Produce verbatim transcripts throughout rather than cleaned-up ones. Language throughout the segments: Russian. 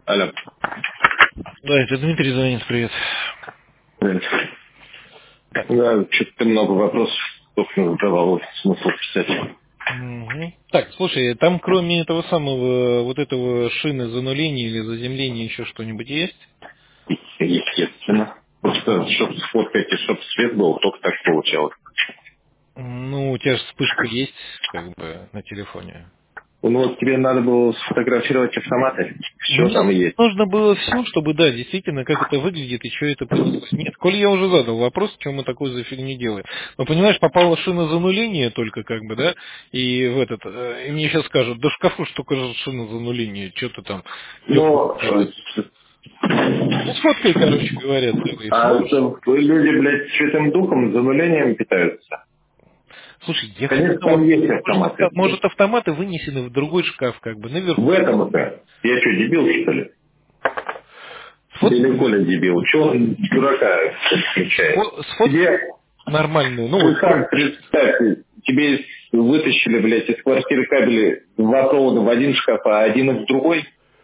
Алло. Да, это Дмитрий звонит, привет. Привет. Так. Да, что-то много вопросов, только давал смысл писать. Угу. Так, слушай, там кроме этого самого, вот этого шины зануления или заземления еще что-нибудь есть? Естественно. Просто, чтобы сфоткать и чтобы свет был, только так получалось. Ну, у тебя же вспышка есть, как бы, на телефоне. Ну вот тебе надо было сфотографировать автоматы. Все Мне там есть. нужно было все, чтобы, да, действительно, как это выглядит и что это понеслось. Нет, коль я уже задал вопрос, чем мы такую за фигню делаем. Но, понимаешь, попала шина зануления только, как бы, да, и в этот, э, и мне сейчас скажут, да в шкафу ж только же шина зануления, что ты там Но, ёбаный э, делаешь. Ну, сфоткай, короче говоря, ты и а сможешь. это люди, блядь, святым духом, занулением питаются. Слушай, я хрен Конечно, знаю, там вот, есть может, авто- автоматы. может, автоматы вынесены в другой шкаф, как бы, В наверху. этом-то. Я что, дебил, что ли? Или Сфоткай, Коля дебил. Чего он дурака включает? сфо- сфоткай Тебе, нормальную, ну ты вот, сам представь, тебе вытащили, блядь, из квартиры кабели два провода в один шкаф, а один в другой.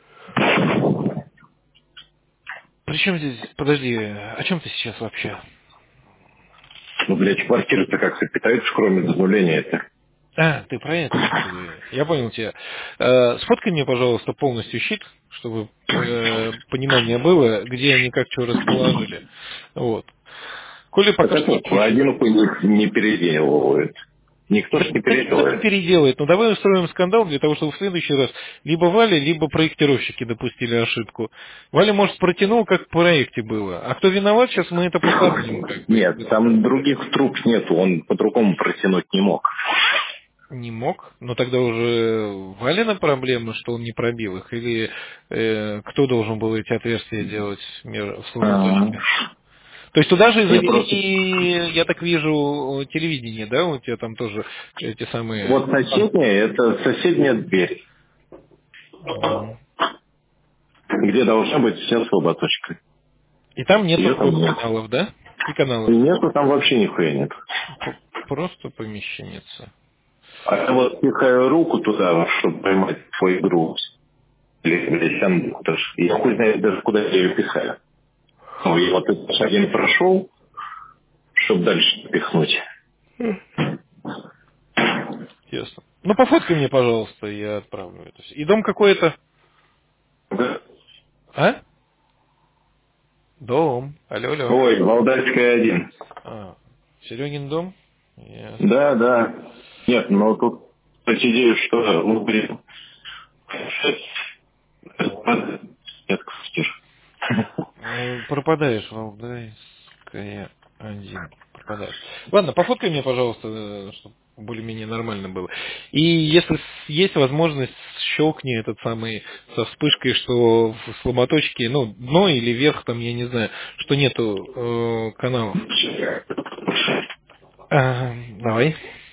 при чем здесь, подожди, о чем ты сейчас вообще? Ну, блядь, квартира-то как-то питается, кроме зануления это. А, ты про это имеешь в виду. Я понял тебя. Э, сфоткай мне, пожалуйста, полностью щит, чтобы э, понимание было, где они как что расположили. Вот. Коли Так пока это что вот, ничего. один хуй не, не переделывает. Никто Да, ж не да никто не переделывает. переделает. Но давай устроим скандал для того, чтобы в следующий раз либо Валя, либо проектировщики допустили ошибку. Валя, может, протянул, как в проекте было. А кто виноват, сейчас мы это похороним, как бы. Нет, там других труб нету, он по-другому протянуть не мог. Не мог, но тогда уже Валина проблема, что он не пробил их, или э, кто должен был эти отверстия делать мер- в А, сломоточке? То есть туда же Я просто... завели, я так вижу, телевидение, да, у тебя там тоже эти самые... Вот соседняя, это соседняя дверь, Мгм. где должна быть вся слаботочка. И там нету Ее там нет. каналов, да? И каналов. Нету, там вообще нихуя нет. П- Просто помещенница. А я вот пихаю руку туда, чтобы поймать свой груз. Или, или сяндук даже. Я хуй знает даже, куда я ее пихаю. Ну, и вот этот один прошел, чтобы дальше пихнуть. Ясно. Ну, пофоткай мне, пожалуйста, я отправлю это. всё. И дом какой-то? Да. А? Дом. Алло, алло. Ой, Валдайская один. А, Серегин дом? Ясно. Да, да. Нет, но тут кстати, идея, что ну, блин, нет квартир. Э, Пропадаешь, Валдайская один. Пропадаешь. Ладно, пофоткай мне, пожалуйста, чтобы более-менее нормально было. И если с- есть возможность, щелкни этот самый со вспышкой, что в слаботочке, ну, дно или верх, там, я не знаю, что нету э, каналов. А, давай.